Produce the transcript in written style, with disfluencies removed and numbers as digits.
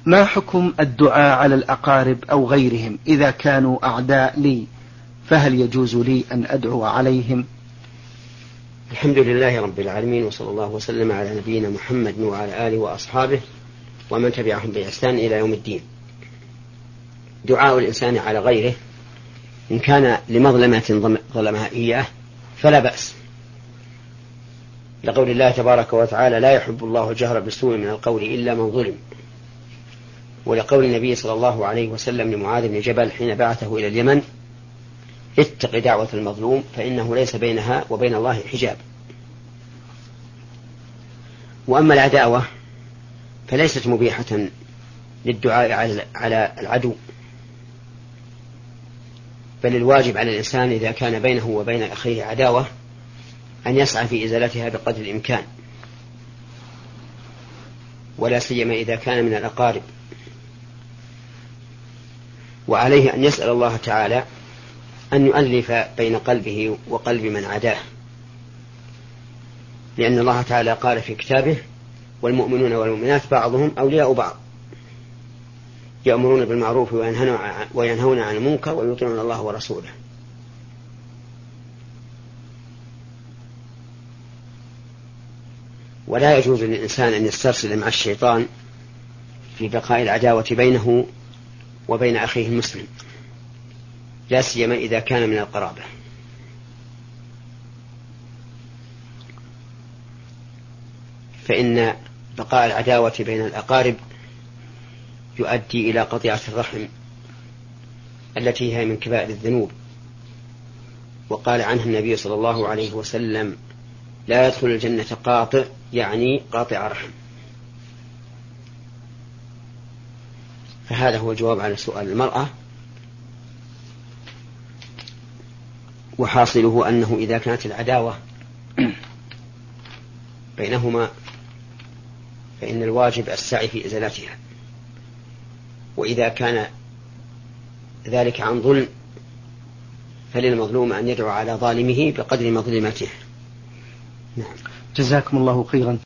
ما حكم الدعاء على الأقارب أو غيرهم إذا كانوا أعداء لي، فهل يجوز لي أن أدعو عليهم؟ الحمد لله رب العالمين، وصلى الله وسلم على نبينا محمد وعلى آله وأصحابه ومن تبعهم بإحسان إلى يوم الدين. دعاء الإنسان على غيره إن كان لمظلمة ظلمها إياه فلا بأس، لقول الله تبارك وتعالى: لا يحب الله الجهر بالسوء من القول إلا من ظلم، ولقول النبي صلى الله عليه وسلم لمعاذ بن جبل حين بعثه إلى اليمن: اتق دعوة المظلوم فإنه ليس بينها وبين الله حجاب. وأما العداوة فليست مبيحة للدعاء على العدو، بل الواجب على الإنسان إذا كان بينه وبين أخيه عداوة أن يسعى في إزالتها بقدر الإمكان، ولا سيما إذا كان من الأقارب. وعليه أن يسأل الله تعالى أن يؤلف بين قلبه وقلب من عداه، لأن الله تعالى قال في كتابه: والمؤمنون والمؤمنات بعضهم أولياء بعض يأمرون بالمعروف وينهون عن المنكر ويطيعون الله ورسوله. ولا يجوز للإنسان أن يسترسل مع الشيطان في بقاء العداوة بينه وبين أخيه المسلم، لا سيما إذا كان من القرابة. فإن بقاء العداوة بين الأقارب يؤدي إلى قطيعة الرحم التي هي من كبائر الذنوب، وقال عنها النبي صلى الله عليه وسلم: لا يدخل الجنة قاطع، يعني قاطع رحم. فهذا هو الجواب على سؤال المرأة، وحاصله أنه إذا كانت العداوة بينهما فإن الواجب السعي في إزالتها، وإذا كان ذلك عن ظلم فللمظلوم أن يدعو على ظالمه بقدر مظلمته. نعم. جزاكم الله خيرا.